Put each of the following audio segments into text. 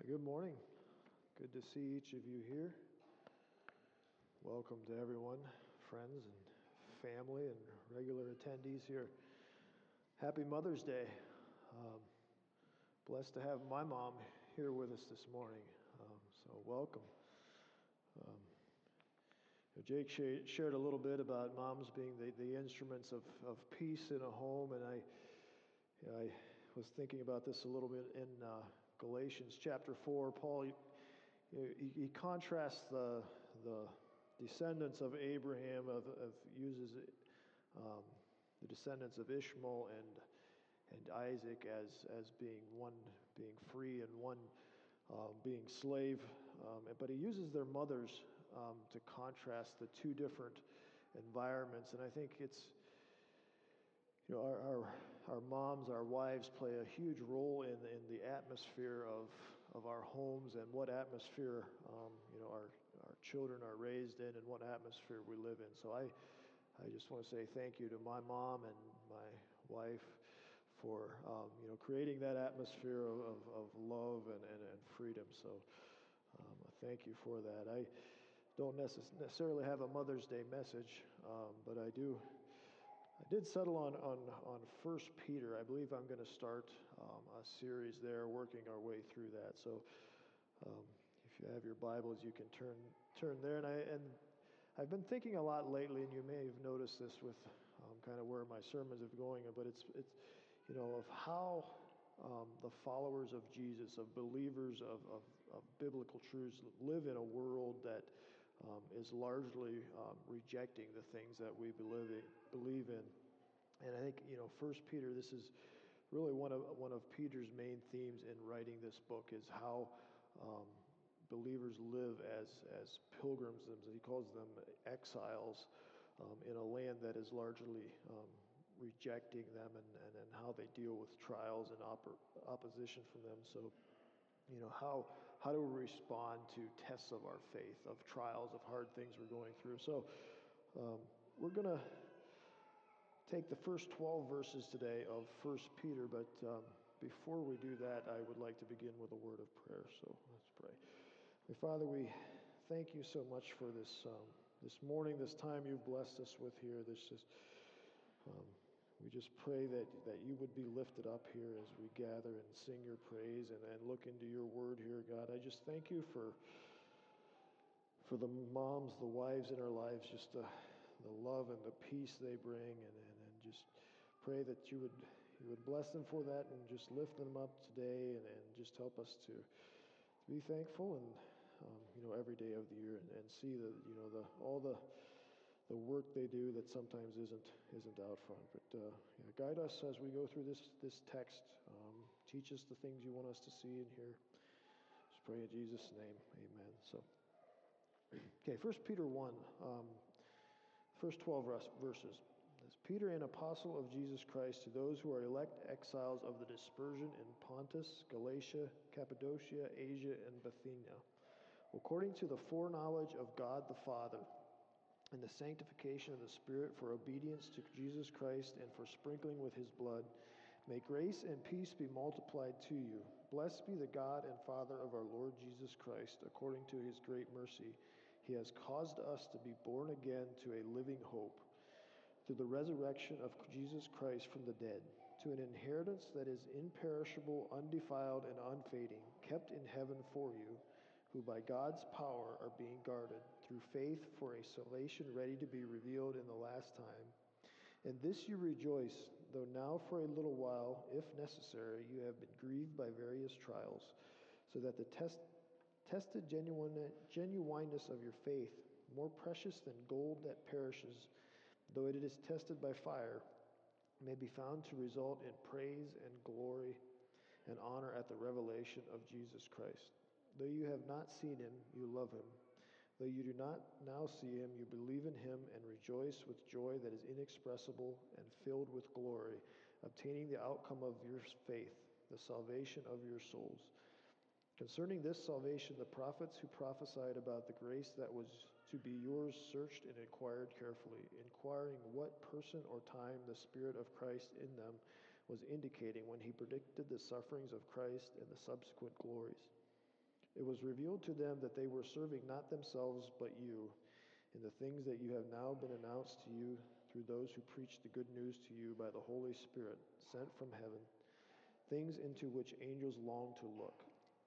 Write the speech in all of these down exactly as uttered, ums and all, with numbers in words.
Good morning. Good to see each of you here. Welcome to everyone, friends and family and regular attendees here. Happy Mother's Day. Um, blessed to have my mom here with us this morning. Um, so welcome. Um, Jake sh- shared a little bit about moms being the, the instruments of, of peace in a home, and I, I was thinking about this a little bit in uh, Galatians chapter four. Paul, he, he contrasts the the descendants of Abraham, of, of uses um, the descendants of Ishmael and and Isaac as as being one being free and one uh, being slave, um, but he uses their mothers um, to contrast the two different environments, and I think it's. You know, our, our our moms, our wives play a huge role in in the atmosphere of of our homes and what atmosphere um, you know our our children are raised in and what atmosphere we live in. So I I just want to say thank you to my mom and my wife for um, you know creating that atmosphere of, of, of love and, and, and freedom. So um, thank you for that. I don't necess- necessarily have a Mother's Day message, um, but I do. I did settle on on on First Peter. I believe I'm going to start um, a series there, working our way through that. So, um, if you have your Bibles, you can turn turn there. And I and I've been thinking a lot lately, and you may have noticed this with um, kind of where my sermons are going. But it's it's you know of how um, the followers of Jesus, of believers of, of of biblical truths, live in a world that. Um, is largely um, rejecting the things that we believe believe in, and I think you know, First Peter. This is really one of one of Peter's main themes in writing this book is how um, believers live as as pilgrims, as he calls them, exiles um, in a land that is largely um, rejecting them, and, and and how they deal with trials and op- opposition from them. So. You know, how how do we respond to tests of our faith, of trials, of hard things we're going through? So um, we're going to take the first twelve verses today of First Peter, but um, before we do that, I would like to begin with a word of prayer. So let's pray. Hey, Father, we thank you so much for this um, this morning, this time you've blessed us with here. This is. Um, We just pray that, that you would be lifted up here as we gather and sing your praise and, and look into your word here, God. I just thank you for for the moms, the wives in our lives, just the, the love and the peace they bring, and, and, and just pray that you would you would bless them for that and just lift them up today and, and just help us to, to be thankful and um, you know every day of the year and, and see the you know the all the the work they do that sometimes isn't isn't out front. But uh, yeah, guide us as we go through this this text. Um, teach us the things you want us to see and hear. Just pray in Jesus' name, amen. So, okay, First Peter one, um, first twelve verses. As Peter, an apostle of Jesus Christ, to those who are elect exiles of the dispersion in Pontus, Galatia, Cappadocia, Asia, and Bithynia, according to the foreknowledge of God the Father, and the sanctification of the Spirit for obedience to Jesus Christ and for sprinkling with his blood, may grace and peace be multiplied to you. Blessed be the God and Father of our Lord Jesus Christ. According to his great mercy, he has caused us to be born again to a living hope, through the resurrection of Jesus Christ from the dead, to an inheritance that is imperishable, undefiled, and unfading, kept in heaven for you, who by God's power are being guarded through faith for a salvation ready to be revealed in the last time. In this you rejoice, though now for a little while, if necessary, you have been grieved by various trials, so that the test, tested genuine, genuineness of your faith, more precious than gold that perishes, though it is tested by fire, may be found to result in praise and glory and honor at the revelation of Jesus Christ. Though you have not seen him, you love him. Though you do not now see him, you believe in him and rejoice with joy that is inexpressible and filled with glory, obtaining the outcome of your faith, the salvation of your souls. Concerning this salvation, the prophets who prophesied about the grace that was to be yours searched and inquired carefully, inquiring what person or time the Spirit of Christ in them was indicating when he predicted the sufferings of Christ and the subsequent glories. It was revealed to them that they were serving not themselves but you, in the things that you have now been announced to you through those who preach the good news to you by the Holy Spirit sent from heaven, things into which angels long to look.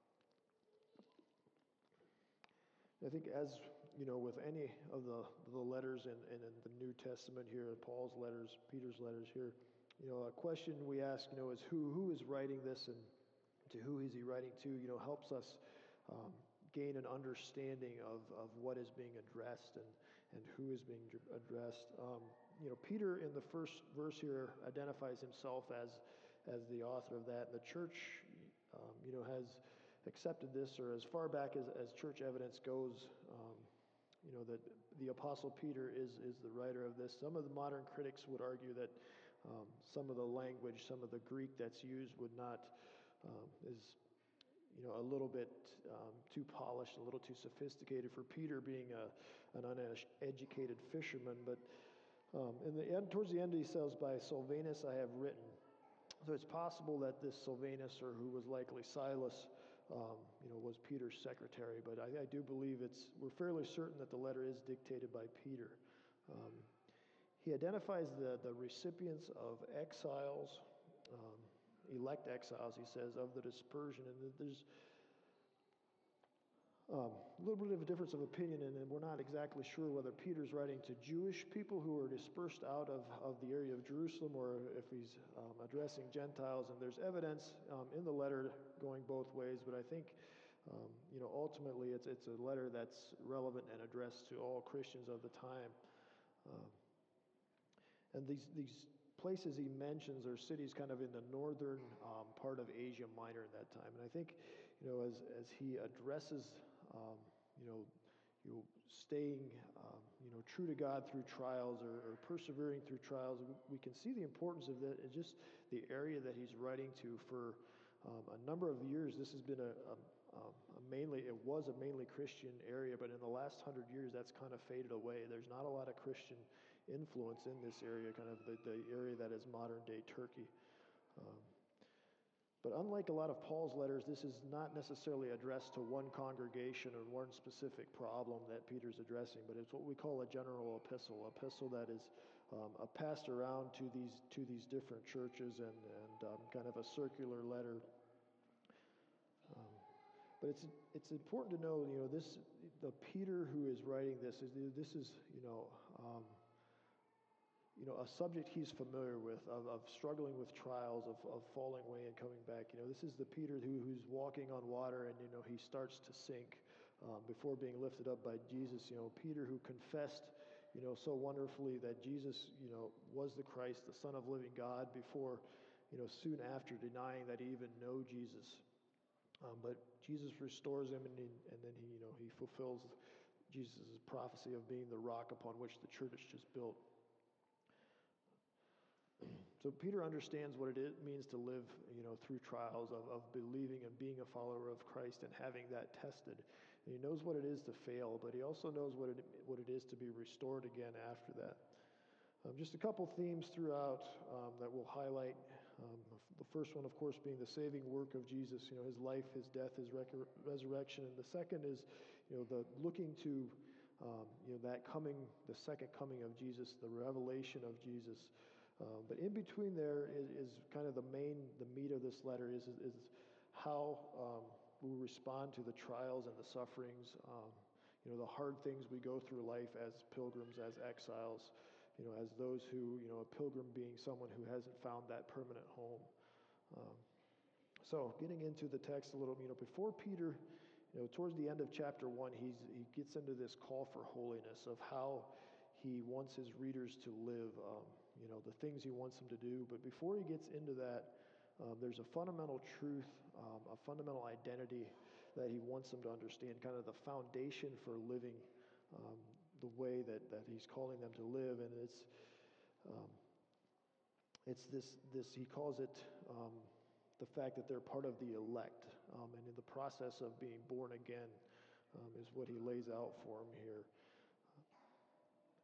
I think, as you know, with any of the the letters in, in, in the New Testament here, Paul's letters, Peter's letters here, you know, a question we ask, you know, is who who is writing this, and to who is he writing to? You know, helps us um, gain an understanding of, of what is being addressed and and who is being addressed. Um, you know, Peter in the first verse here identifies himself as as the author of that. And the church, um, you know, has accepted this, or as far back as, as church evidence goes, um, you know, that the Apostle Peter is is the writer of this. Some of the modern critics would argue that um, some of the language, some of the Greek that's used would not, um, is, you know, a little bit um, too polished, a little too sophisticated for Peter being a, an uneducated fisherman. But um, in the end, towards the end, he says, "By Silvanus I have written." So it's possible that this Silvanus, or who was likely Silas, um, you know, was Peter's secretary. But I, I do believe it's, we're fairly certain that the letter is dictated by Peter. Um, he identifies the, the recipients of exiles, um, elect exiles, he says, of the dispersion. And there's Um, a little bit of a difference of opinion, and we're not exactly sure whether Peter's writing to Jewish people who are dispersed out of, of the area of Jerusalem, or if he's um, addressing Gentiles. And there's evidence um, in the letter going both ways, but I think, um, you know, ultimately it's it's a letter that's relevant and addressed to all Christians of the time. Uh, and these these places he mentions are cities kind of in the northern um, part of Asia Minor at that time. And I think, you know, as as he addresses, um, you know, you staying, um, you know, true to God through trials, or, or persevering through trials, we, we can see the importance of that. It's just the area that he's writing to for um, a number of years. This has been a, a, a mainly, it was a mainly Christian area, but in the last hundred years, that's kind of faded away. There's not a lot of Christian influence in this area, kind of the, the area that is modern day Turkey. Um, But unlike a lot of Paul's letters, this is not necessarily addressed to one congregation or one specific problem that Peter's addressing, but it's what we call a general epistle, epistle that is um, a passed around to these to these different churches, and, and um, kind of a circular letter. Um, but it's it's important to know, you know, this the Peter who is writing this is this is you know. Um, you know, a subject he's familiar with, of, of struggling with trials, of, of falling away and coming back. You know, this is the Peter who, who's walking on water, and, you know, he starts to sink um, before being lifted up by Jesus. You know, Peter who confessed, you know, so wonderfully that Jesus, you know, was the Christ, the Son of living God, before, you know, soon after denying that he even knew Jesus. Um, but Jesus restores him, and, he, and then he, you know, he fulfills Jesus' prophecy of being the rock upon which the church is built. So Peter understands what it is, means to live, you know, through trials of, of believing and being a follower of Christ and having that tested. And he knows what it is to fail, but he also knows what it what it is to be restored again after that. Um, just a couple themes throughout um, that we'll highlight. Um, the first one, of course, being the saving work of Jesus. You know, his life, his death, his rec- resurrection, and the second is, you know, the looking to, um, you know, that coming, the second coming of Jesus, the revelation of Jesus. Um, but in between there is, is kind of the main, the meat of this letter is, is, is how um, we respond to the trials and the sufferings, um, you know, the hard things we go through life as pilgrims, as exiles, you know, as those who, you know, a pilgrim being someone who hasn't found that permanent home. Um, so getting into the text a little, you know, before Peter, you know, towards the end of chapter one, he's he gets into this call for holiness of how he wants his readers to live, um, you know, the things he wants them to do. But before he gets into that, um, there's a fundamental truth, um, a fundamental identity that he wants them to understand, kind of the foundation for living um, the way that, that he's calling them to live. And it's um, it's this, this he calls it um, the fact that they're part of the elect. Um, and in the process of being born again um, is what he lays out for them here.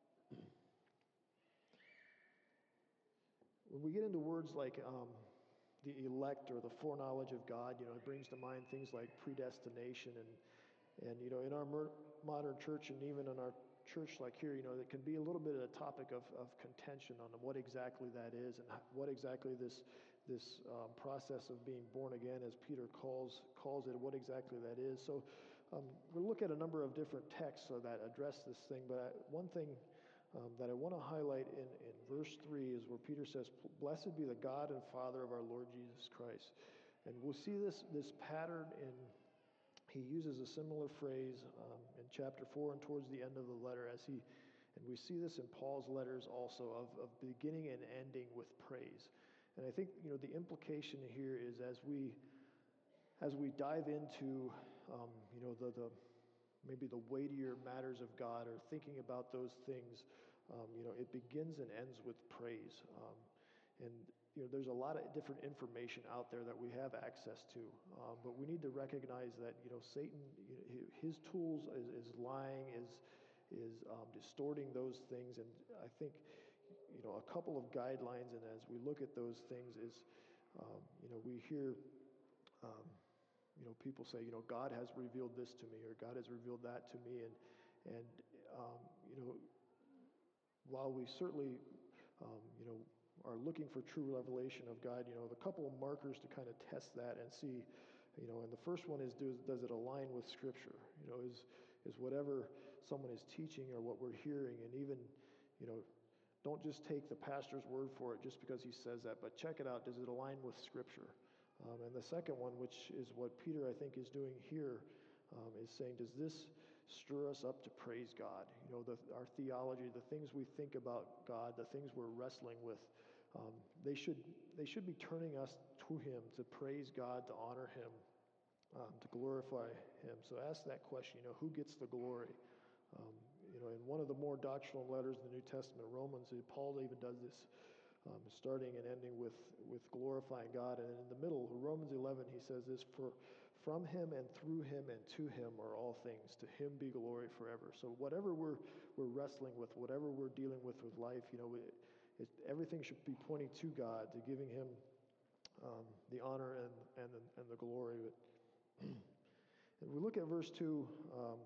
When we get into words like, um, the elect or the foreknowledge of God. You know, it brings to mind things like predestination and and you know, in our mer- modern church and even in our church like here, you know, it can be a little bit of a topic of, of contention on what exactly that is and what exactly this this um, process of being born again, as Peter calls calls it, what exactly that is. So um, we'll look at a number of different texts uh, that address this thing, but I, one thing um, that I want to highlight in, in verse three is where Peter says, "Blessed be the God and Father of our Lord Jesus Christ." And we'll see this this pattern in, he uses a similar phrase um, in chapter four and towards the end of the letter, as he, and we see this in Paul's letters also, of, of beginning and ending with praise. And I think, you know, the implication here is as we as we dive into um, you know the the maybe the weightier matters of God, or thinking about those things, um, you know, it begins and ends with praise. Um, and you know, there's a lot of different information out there that we have access to, um, but we need to recognize that, you know, Satan, you know, his tools is, is lying, is is um, distorting those things. And I think, you know, a couple of guidelines, and as we look at those things, is, um, you know, we hear, um, you know, people say, you know, God has revealed this to me, or God has revealed that to me, and and um, you know, while we certainly, um, you know, are looking for true revelation of God, you know, the couple of markers to kind of test that and see, you know, and the first one is, does, does it align with Scripture? You know, is is whatever someone is teaching or what we're hearing, and even, you know, don't just take the pastor's word for it just because he says that, but check it out. Does it align with Scripture? Um, and the second one, which is what Peter, I think, is doing here, um, is saying, does this stir us up to praise God? You know, the, our theology, the things we think about God, the things we're wrestling with, um, they should they should be turning us to Him, to praise God, to honor Him, um, to glorify Him. So ask that question, you know, who gets the glory? Um, you know, in one of the more doctrinal letters in the New Testament, Romans, Paul even does this, um, starting and ending with, with glorifying God. And in the middle, Romans eleven, he says this, "For from Him and through Him and to Him are all things. To Him be glory forever." So whatever we're we're wrestling with, whatever we're dealing with with life, you know, it, it, everything should be pointing to God, to giving Him um, the honor and and the, and the glory. And we look at verse two. Um,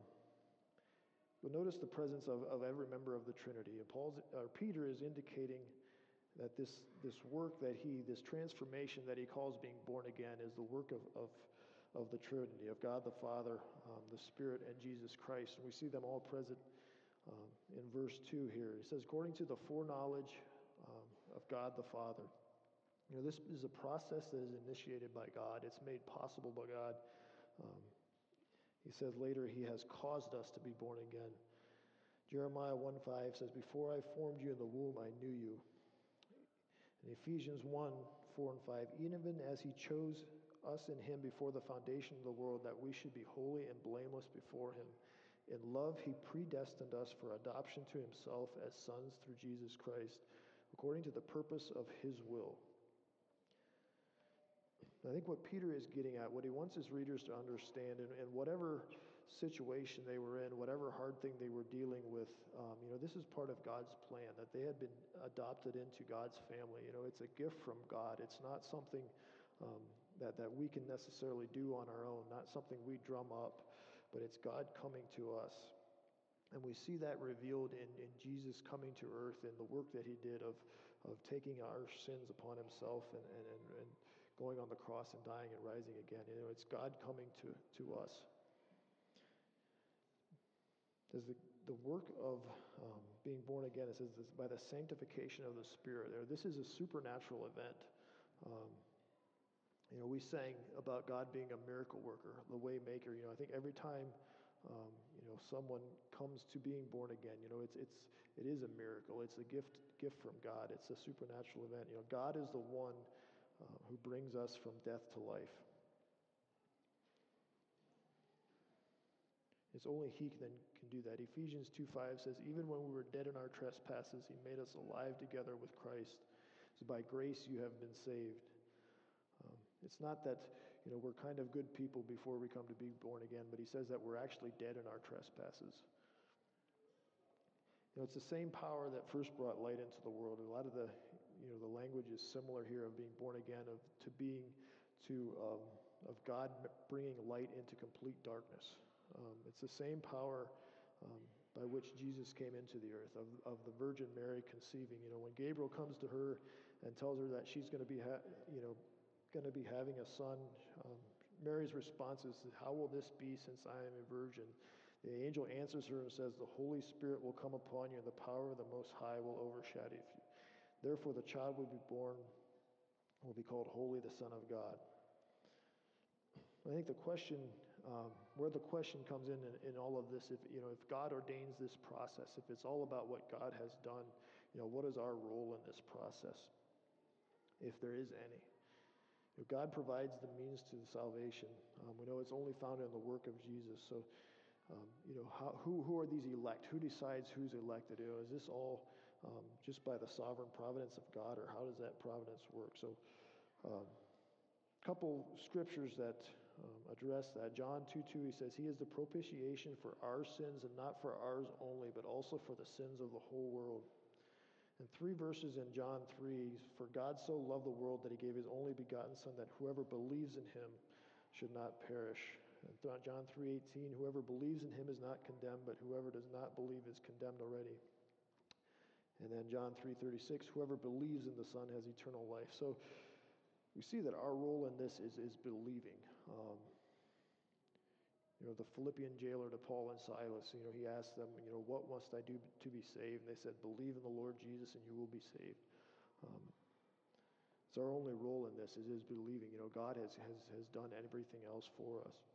You'll notice the presence of, of every member of the Trinity. And Paul's, or Peter is indicating that this, this work that he, this transformation that he calls being born again, is the work of, of, of the Trinity, of God the Father, um, the Spirit, and Jesus Christ. And we see them all present um, in verse two here. He says, according to the foreknowledge um, of God the Father. You know, this is a process that is initiated by God. It's made possible by God. Um, He says later, He has caused us to be born again. Jeremiah one five says, before I formed you in the womb, I knew you. And Ephesians one four and five, even as He chose us in Him before the foundation of the world, that we should be holy and blameless before Him. In love, He predestined us for adoption to Himself as sons through Jesus Christ, according to the purpose of His will. I think what Peter is getting at, what he wants his readers to understand, and, and whatever situation they were in, whatever hard thing they were dealing with, um, you know, this is part of God's plan, that they had been adopted into God's family. You know, it's a gift from God. It's not something um, that, that we can necessarily do on our own, not something we drum up, but it's God coming to us. And we see that revealed in, in Jesus coming to earth and the work that He did of, of taking our sins upon Himself and, and, and, and going on the cross and dying and rising again. You know, it's God coming to, to us. There's the, the work of um, being born again, it says this, by the sanctification of the Spirit. There, this is a supernatural event. Um, you know, we sang about God being a miracle worker, the way maker. You know, I think every time Um, you know, someone comes to being born again, you know, it's it's it is a miracle. It's a gift gift from God. It's a supernatural event. You know, God is the one uh, who brings us from death to life. It's only He then can do that. Ephesians two five says, even when we were dead in our trespasses, He made us alive together with Christ. So by grace you have been saved. Um, it's not that, you know, we're kind of good people before we come to be born again, but he says that we're actually dead in our trespasses. You know, it's the same power that first brought light into the world. A lot of the, you know, the language is similar here of being born again, of to being, to um, of God bringing light into complete darkness. Um, it's the same power um, by which Jesus came into the earth, of, of the Virgin Mary conceiving. You know, when Gabriel comes to her and tells her that she's going to be, ha- you know, going to be having a son, um, Mary's response is, "How will this be since I am a virgin?" The angel answers her and says, "The Holy Spirit will come upon you, and the power of the Most High will overshadow you. Therefore, the child will be born, will be called Holy, the Son of God." I think the question, um, where the question comes in, in in all of this, if you know, if God ordains this process, if it's all about what God has done, you know, what is our role in this process, if there is any? You know, God provides the means to the salvation. Um, we know it's only found in the work of Jesus. So, um, you know, how, who who are these elect? Who decides who's elected? You know, is this all um, just by the sovereign providence of God, or how does that providence work? So, um, couple scriptures that um, address that. John two two, he says, "He is the propitiation for our sins, and not for ours only, but also for the sins of the whole world." And three verses in John three, "For God so loved the world that he gave his only begotten Son, that whoever believes in him should not perish." And John three eighteen, "Whoever believes in him is not condemned, but whoever does not believe is condemned already." And then John three thirty-six, "Whoever believes in the Son has eternal life." So we see that our role in this is, is believing. Um, you know, the Philippian jailer to Paul and Silas, you know, he asked them, you know, "What must I do to be saved?" And they said, "Believe in the Lord Jesus and you will be saved." Um, it's our only role in this is, is believing. You know, God has, has, has done everything else for us.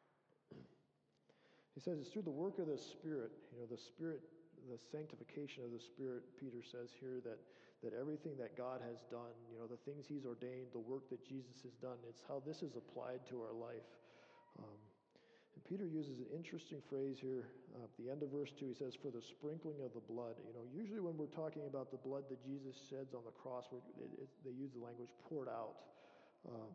He says it's through the work of the Spirit, you know, the Spirit, the sanctification of the Spirit, Peter says here, that, that everything that God has done, you know, the things he's ordained, the work that Jesus has done, it's how this is applied to our life. Um, and Peter uses an interesting phrase here. Uh, at the end of verse two, he says, "For the sprinkling of the blood." You know, usually when we're talking about the blood that Jesus sheds on the cross, we're, it, it, they use the language poured out. Um,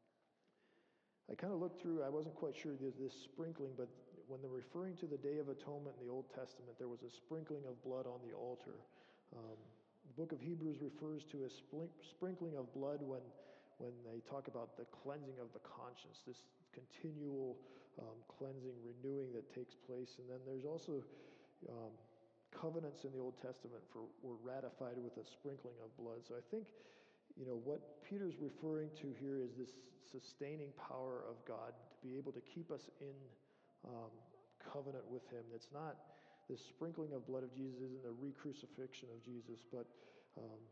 I kind of looked through, I wasn't quite sure there's this sprinkling, but when they're referring to the Day of Atonement in the Old Testament, there was a sprinkling of blood on the altar. Um, the book of Hebrews refers to a splink, sprinkling of blood when, when they talk about the cleansing of the conscience, this continual um, cleansing, renewing that takes place. And then there's also um, covenants in the Old Testament for were ratified with a sprinkling of blood. So I think, you know, what Peter's referring to here is this sustaining power of God to be able to keep us in um, covenant with him. It's not this sprinkling of blood of Jesus isn't a re-crucifixion of Jesus, but um,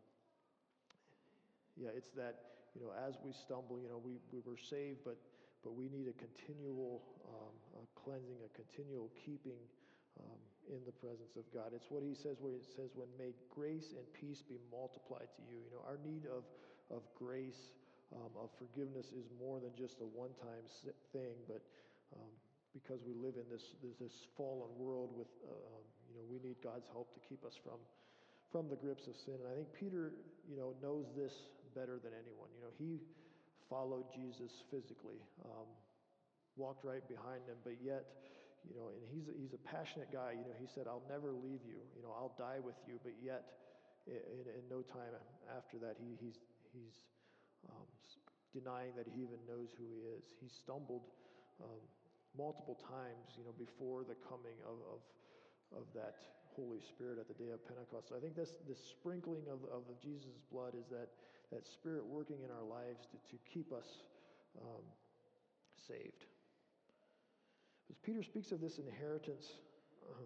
yeah, it's that, you know, as we stumble, you know, we, we were saved, but but we need a continual um, a cleansing, a continual keeping um, in the presence of God. It's what he says where it says, "When may grace and peace be multiplied to you." You know, our need of of grace, um, of forgiveness is more than just a one-time thing, but um, because we live in this this, this fallen world with, uh, um, you know, we need God's help to keep us from from the grips of sin. And I think Peter, you know, knows this better than anyone. You know, he followed Jesus physically, um, walked right behind him, but yet, you know, and he's he's a passionate guy. You know, he said, "I'll never leave you. You know, I'll die with you." But yet, in, in no time after that, he he's he's um, denying that he even knows who he is. He stumbled um, multiple times, you know, before the coming of of, of that Holy Spirit at the day of Pentecost. So I think this this sprinkling of of Jesus' blood is that that Spirit working in our lives to to keep us um, saved. As Peter speaks of this inheritance uh,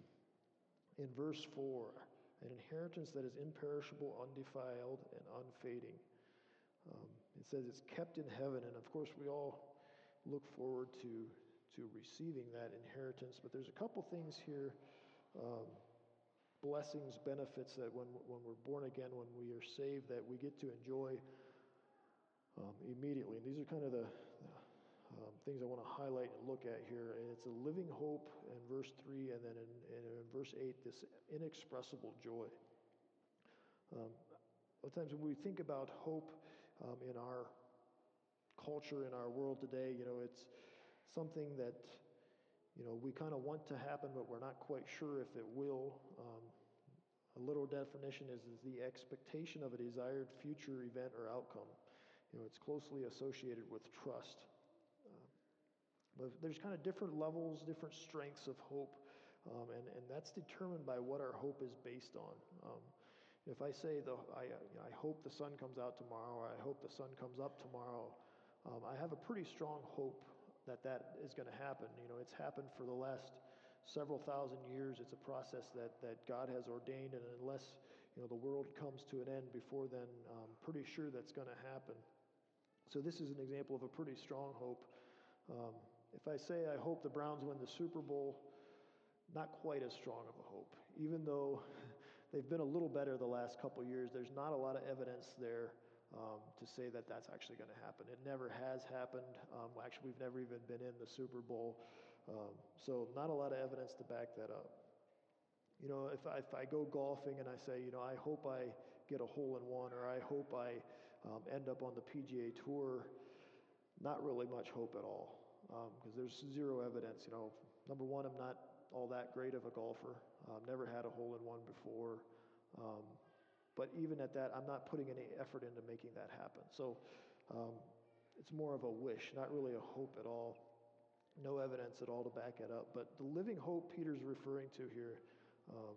in verse four, an inheritance that is imperishable, undefiled, and unfading. Um, it says it's kept in heaven, and of course we all look forward to to receiving that inheritance. But there's a couple things here. Um, blessings, benefits that when when we're born again, when we are saved, that we get to enjoy um, immediately. And these are kind of the, the um, things I want to highlight and look at here. And it's a living hope in verse three, and then in, in verse eight, this inexpressible joy. Um, a lot of times when we think about hope um, in our culture, in our world today, you know, it's something that, you know, we kind of want to happen, but we're not quite sure if it will. Um, A literal definition is, is the expectation of a desired future event or outcome. You know, it's closely associated with trust. Uh, but there's kind of different levels, different strengths of hope, um, and, and that's determined by what our hope is based on. Um, if I say, the, I, you know, I hope the sun comes out tomorrow, or I hope the sun comes up tomorrow, um, I have a pretty strong hope that that is going to happen. You know, it's happened for the last several thousand years. It's a process that, that God has ordained, and unless, you know, the world comes to an end before then, I'm pretty sure that's going to happen. So this is an example of a pretty strong hope. Um, if I say I hope the Browns win the Super Bowl, not quite as strong of a hope. Even though they've been a little better the last couple years, there's not a lot of evidence there um, to say that that's actually going to happen. It never has happened. Um, actually, we've never even been in the Super Bowl. Um, so not a lot of evidence to back that up. You know, if I, if I go golfing and I say, you know, I hope I get a hole in one, or I hope I um, end up on the P G A Tour, not really much hope at all, because um, there's zero evidence. You know, number one, I'm not all that great of a golfer. I've um, never had a hole in one before. Um, but even at that, I'm not putting any effort into making that happen. So um, it's more of a wish, not really a hope at all. No evidence at all to back it up. But the living hope Peter's referring to here um,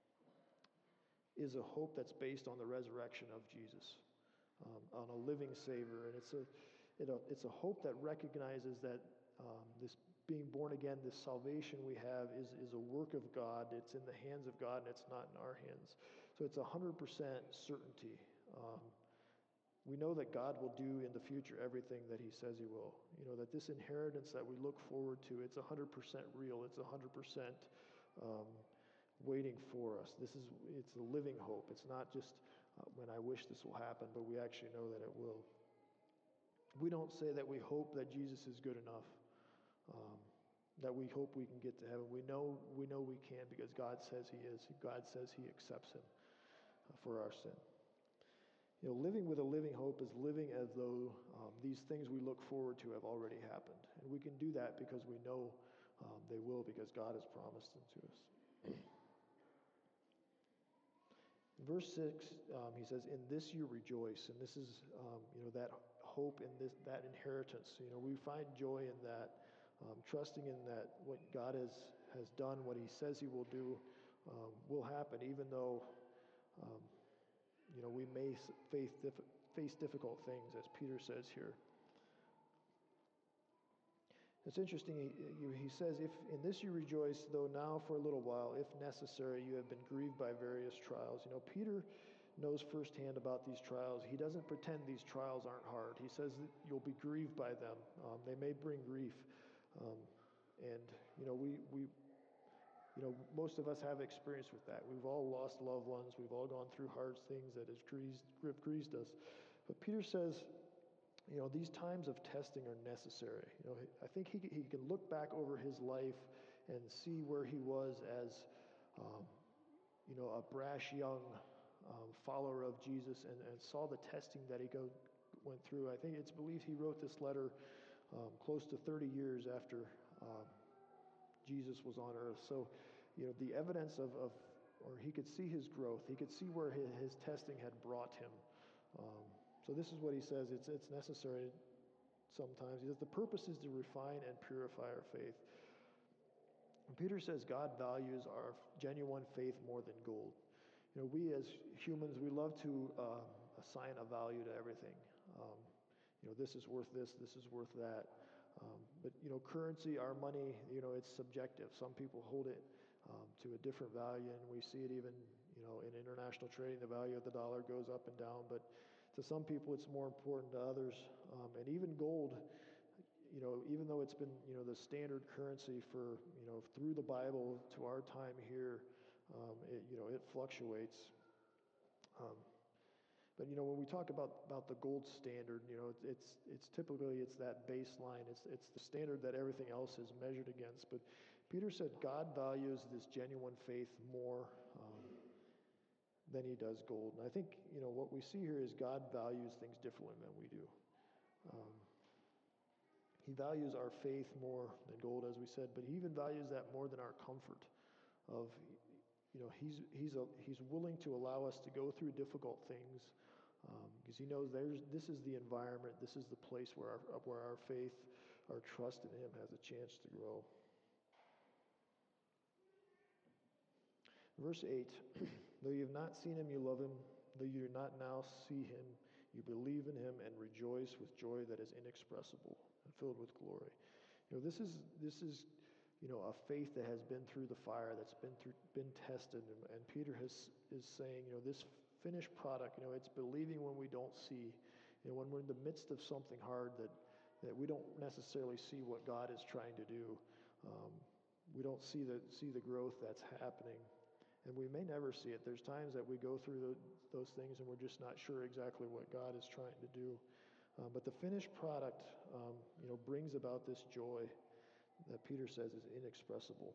is a hope that's based on the resurrection of Jesus, um, on a living Savior. And it's a, it a, it's a hope that recognizes that um, this being born again, this salvation we have is, is a work of God. It's in the hands of God, and it's not in our hands. So it's one hundred percent certainty. Um, we know that God will do in the future everything that he says he will. You know, that this inheritance that we look forward to, it's one hundred percent real. It's one hundred percent um, waiting for us. This is, it's a living hope. It's not just uh, when I wish this will happen, but we actually know that it will. We don't say that we hope that Jesus is good enough. Um, that we hope we can get to heaven. We know we know we can, because God says he is. God says he accepts him uh, for our sin. You know, living with a living hope is living as though um, these things we look forward to have already happened. And we can do that because we know um, they will, because God has promised them to us. In verse six, um, he says, "In this you rejoice." And this is, um, you know, that hope in this, that inheritance. You know, we find joy in that. Um, trusting in that what God has, has done, what he says he will do, um, will happen, even though, um, you know, we may face, diff- face difficult things, as Peter says here. It's interesting, he, he says, "If in this you rejoice, though now for a little while, if necessary, you have been grieved by various trials." You know, Peter knows firsthand about these trials. He doesn't pretend these trials aren't hard. He says that you'll be grieved by them. Um, they may bring grief. Um, and, you know, we, we, you know, most of us have experience with that. We've all lost loved ones. We've all gone through hard things that has greased, greased us. But Peter says, you know, these times of testing are necessary. You know, I think he, he can look back over his life and see where he was as, um, you know, a brash young um, follower of Jesus, and, and saw the testing that he go, went through. I think it's believed he wrote this letter Um, close to thirty years after um, Jesus was on earth. So, you know, the evidence of, of, or he could see his growth. He could see where his, his testing had brought him. Um, so this is what he says. It's, it's necessary sometimes. He says, the purpose is to refine and purify our faith. And Peter says God values our genuine faith more than gold. You know, we as humans, we love to uh, assign a value to everything. Um, You know, this is worth this, this is worth that. Um, but, you know, currency, our money, you know, it's subjective. Some people hold it um, to a different value, and we see it even, you know, in international trading, the value of the dollar goes up and down. But to some people, it's more important to others. Um, and even gold, you know, even though it's been, you know, the standard currency for, you know, through the Bible to our time here, um, it, you know, it fluctuates. Um, But, you know, when we talk about, about the gold standard, you know, it's, it's it's typically it's that baseline. It's it's the standard that everything else is measured against. But Peter said God values this genuine faith more um, than he does gold. And I think, you know, what we see here is God values things differently than we do. Um, he values our faith more than gold, as we said, but he even values that more than our comfort of, you know, he's he's a, he's willing to allow us to go through difficult things because um, he knows there's this is the environment, this is the place where our where our faith, our trust in him has a chance to grow. Verse eight, though you have not seen him, you love him. Though you do not now see him, you believe in him and rejoice with joy that is inexpressible and filled with glory. You know, this is this is you know a faith that has been through the fire, that's been through been tested, and, and Peter has is saying, you know, this finished product, you know, it's believing when we don't see, you know, when we're in the midst of something hard that that we don't necessarily see what God is trying to do. Um, we don't see the see the growth that's happening. And we may never see it. There's times that we go through the, those things and we're just not sure exactly what God is trying to do. Uh, but the finished product, um, you know, brings about this joy that Peter says is inexpressible.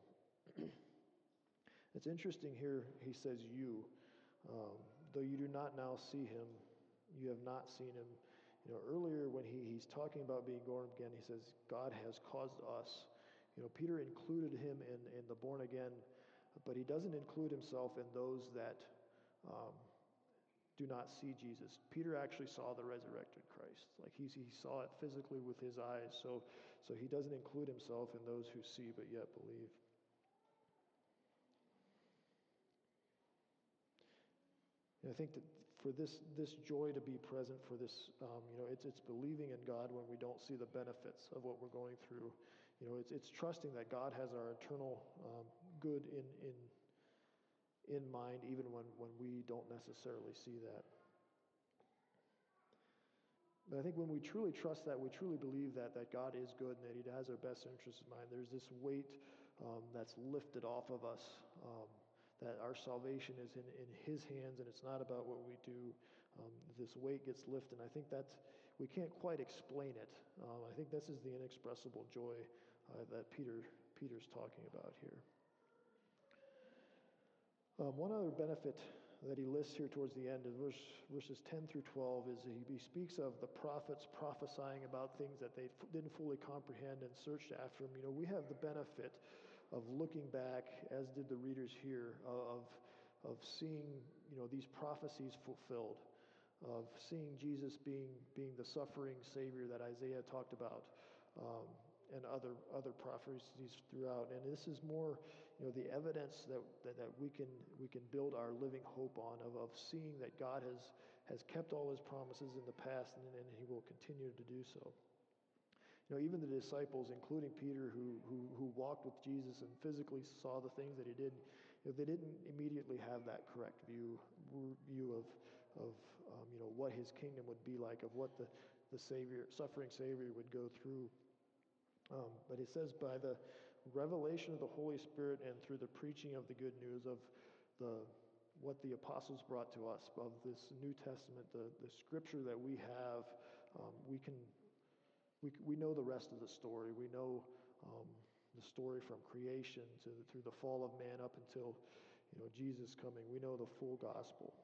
It's interesting here, he says you. Um, though you do not now see him, you have not seen him. You know, earlier when he, he's talking about being born again, he says, God has caused us. You know, Peter included him in, in the born again, but he doesn't include himself in those that um, do not see Jesus. Peter actually saw the resurrected Christ. Like he, he saw it physically with his eyes. So, so he doesn't include himself in those who see but yet believe. And I think that for this this joy to be present for this, um, you know, it's it's believing in God when we don't see the benefits of what we're going through. You know, it's it's trusting that God has our eternal um, good in in in mind, even when when we don't necessarily see that. But I think when we truly trust that, we truly believe that that God is good and that He has our best interests in mind, there's this weight um, that's lifted off of us. Um, that our salvation is in, in His hands, and it's not about what we do. Um, this weight gets lifted, and I think that we can't quite explain it. Um, I think this is the inexpressible joy uh, that Peter Peter's talking about here. Um, one other benefit that he lists here towards the end in verse, verses ten through twelve is he, he speaks of the prophets prophesying about things that they f- didn't fully comprehend and searched after them. You know, we have the benefit of looking back, as did the readers here, of, of seeing, you know, these prophecies fulfilled, of seeing Jesus being, being the suffering Savior that Isaiah talked about. Um, and other other prophecies throughout, and this is more, you know, the evidence that that, that we can we can build our living hope on of, of seeing that God has has kept all His promises in the past, and, and He will continue to do so. You know, even the disciples, including Peter, who who, who walked with Jesus and physically saw the things that He did, you know, they didn't immediately have that correct view view of of um, you know, what His kingdom would be like, of what the the Savior, suffering Savior, would go through. Um, but it says, by the revelation of the Holy Spirit and through the preaching of the good news of the what the apostles brought to us, of this New Testament, the, the scripture that we have, um, we can we we know the rest of the story. We know um, the story from creation to through the fall of man up until, you know, Jesus coming. We know the full gospel.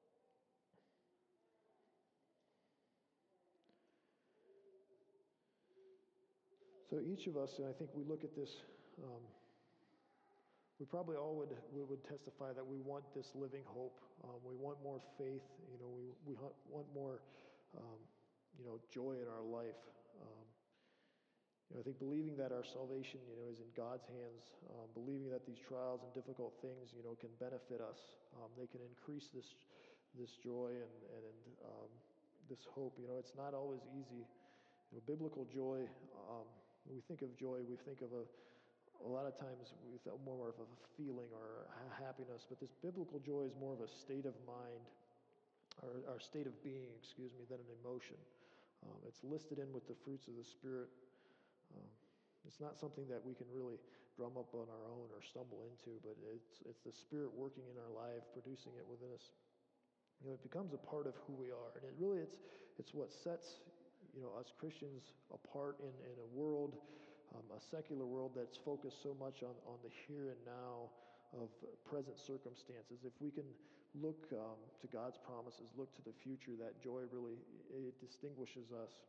So each of us, and I think we look at this, um, we probably all would we would testify that we want this living hope. Um, we want more faith. You know, we we want more, um, you know, joy in our life. Um, you know, I think believing that our salvation, you know, is in God's hands. Um, believing that these trials and difficult things, you know, can benefit us. Um, they can increase this this joy and and um, this hope. You know, it's not always easy. You know, biblical joy. Um, when we think of joy, we think of a A lot of times we felt more of a feeling or a happiness, but this biblical joy is more of a state of mind, or, or state of being, excuse me, than an emotion. Um, it's listed in with the fruits of the Spirit. Um, it's not something that we can really drum up on our own or stumble into, but it's it's the Spirit working in our life, producing it within us. You know, it becomes a part of who we are, and it really it's it's what sets, you know, us Christians apart in, in a world, um, a secular world that's focused so much on, on the here and now of present circumstances. If we can look um, to God's promises, look to the future, that joy really, it distinguishes us.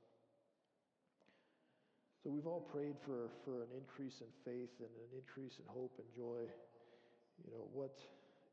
So we've all prayed for, for an increase in faith and an increase in hope and joy. You know, what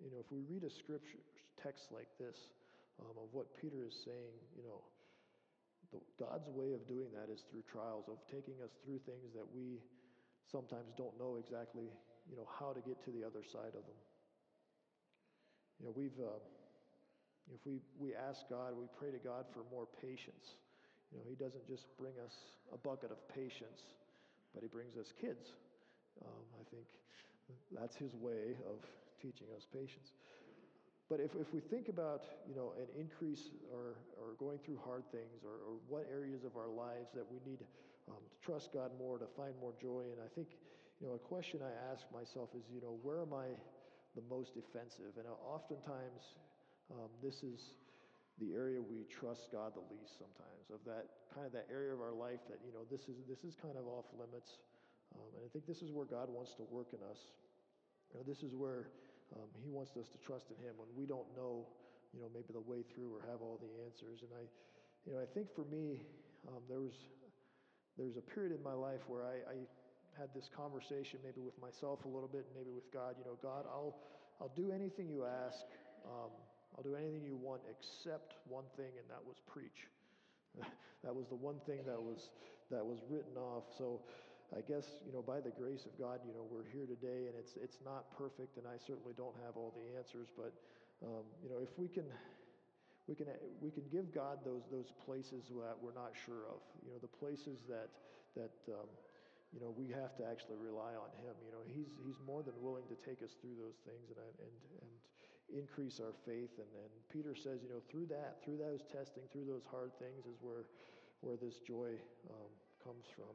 you know, if we read a scripture text like this, um, of what Peter is saying, you know, the, God's way of doing that is through trials, of taking us through things that we sometimes don't know exactly, you know, how to get to the other side of them. You know, we've, uh, if we, we ask God, we pray to God for more patience. You know, he doesn't just bring us a bucket of patience, but he brings us kids. Um, I think that's his way of teaching us patience. But if, if we think about, you know, an increase or, or going through hard things, or, or what areas of our lives that we need um, to trust God more, to find more joy, and I think, you know, a question I ask myself is, you know, where am I the most defensive? And oftentimes, um, this is the area we trust God the least sometimes, of that kind of that area of our life that, you know, this is this is kind of off limits. Um, and I think this is where God wants to work in us. You know, this is where um, he wants us to trust in him when we don't know, you know, maybe the way through or have all the answers. And I, you know, I think for me, um, there was there's a period in my life where I, I had this conversation maybe with myself a little bit, and maybe with God. You know, God, I'll I'll do anything you ask. Um, I'll do anything you want except one thing, and that was preach. That was the one thing that was that was written off. So I guess, you know, by the grace of God, you know, we're here today, and it's it's not perfect, and I certainly don't have all the answers, but um, you know, if we can we can we can give God those those places that we're not sure of, you know, the places that that um, you know, we have to actually rely on him. You know, he's he's more than willing to take us through those things and and and increase our faith. And, and Peter says, you know, through that, through those testing, through those hard things is where where this joy um, comes from.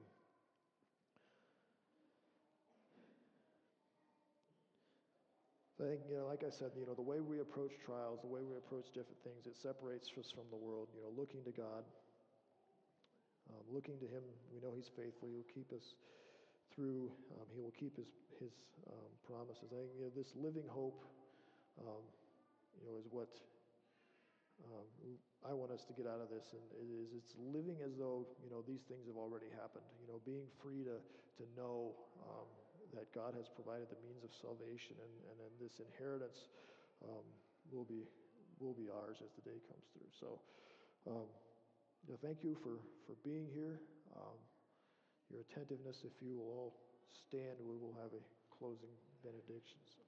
So I think, you know, like I said, you know, the way we approach trials, the way we approach different things, it separates us from the world. You know, looking to God, um, looking to him. We know he's faithful. He'll keep us through. Um, he will keep his his um, promises. I think, you know, this living hope, um, you know, is what um, I want us to get out of this, and it is it's living as though, you know, these things have already happened. You know, being free to to know um, that God has provided the means of salvation, and and then this inheritance um, will be will be ours as the day comes through. So, um, you know, thank you for for being here. Um, your attentiveness. If you will all stand, we will have a closing benediction. So,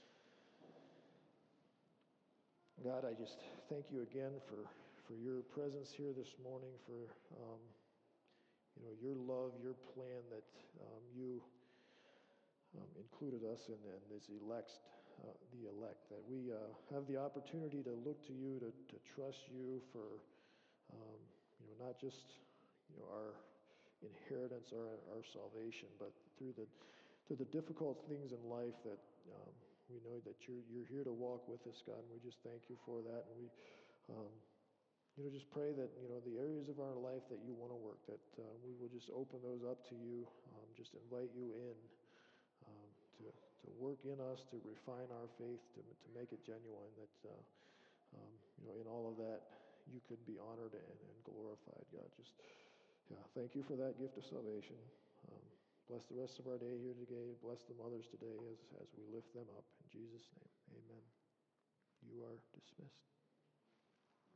God, I just thank you again for, for your presence here this morning, for um, you know, your love, your plan that um, you um, included us in, and this elect, uh, the elect, that we uh, have the opportunity to look to you, to, to trust you for um, you know, not just, you know, our inheritance or our salvation, but through the through the difficult things in life that um, we know that you're you're here to walk with us, God, and we just thank you for that. And we, um, you know, just pray that, you know, the areas of our life that you want to work, that uh, we will just open those up to you, um, just invite you in um, to to work in us, to refine our faith, to to make it genuine. That uh, um, you know, in all of that, you could be honored and, and glorified, God. Just yeah, thank you for that gift of salvation. Um, bless the rest of our day here today. Bless the mothers today as, as we lift them up. In Jesus' name, amen. You are dismissed.